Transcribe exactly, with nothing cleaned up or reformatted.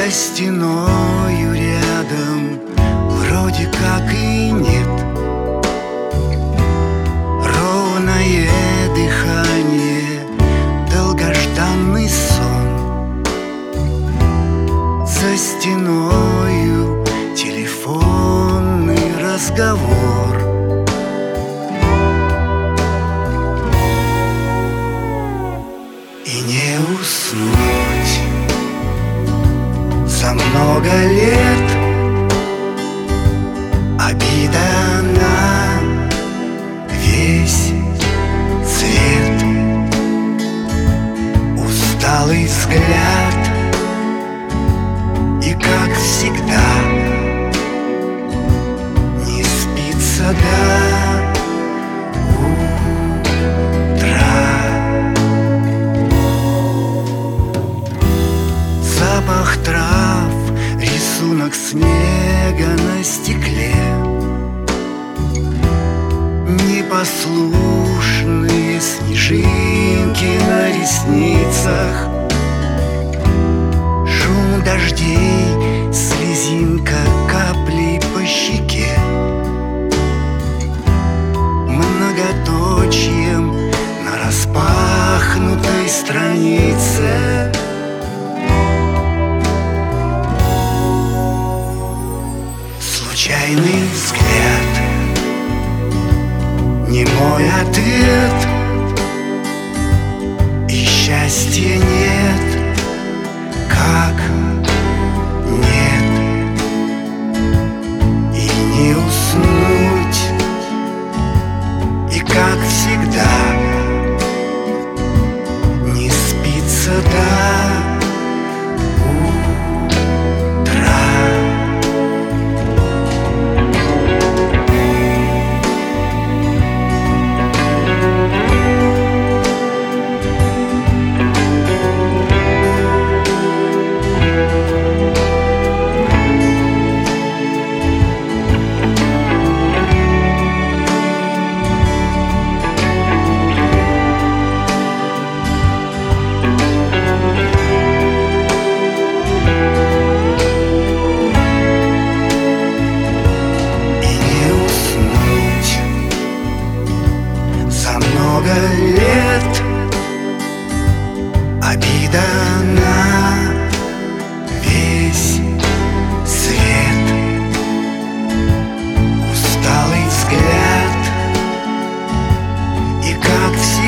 За стеною рядом вроде как и нет. Ровное дыхание, долгожданный сон. За стеною телефонный разговор. И не уснуть за много лет. Обида на весь свет, усталый взгляд. И как всегда не спится до запах трав, рисунок снега на стекле. Непослушные снежинки на ресницах. Шум дождей, слезинка каплей по щеке. Многоточием на распахнутой странице. Случайный взгляд, не мой ответ. И счастья нет, как нет. И не уснуть, и как всегда не спится до лет. Обида на весь свет, усталый взгляд. И как всегда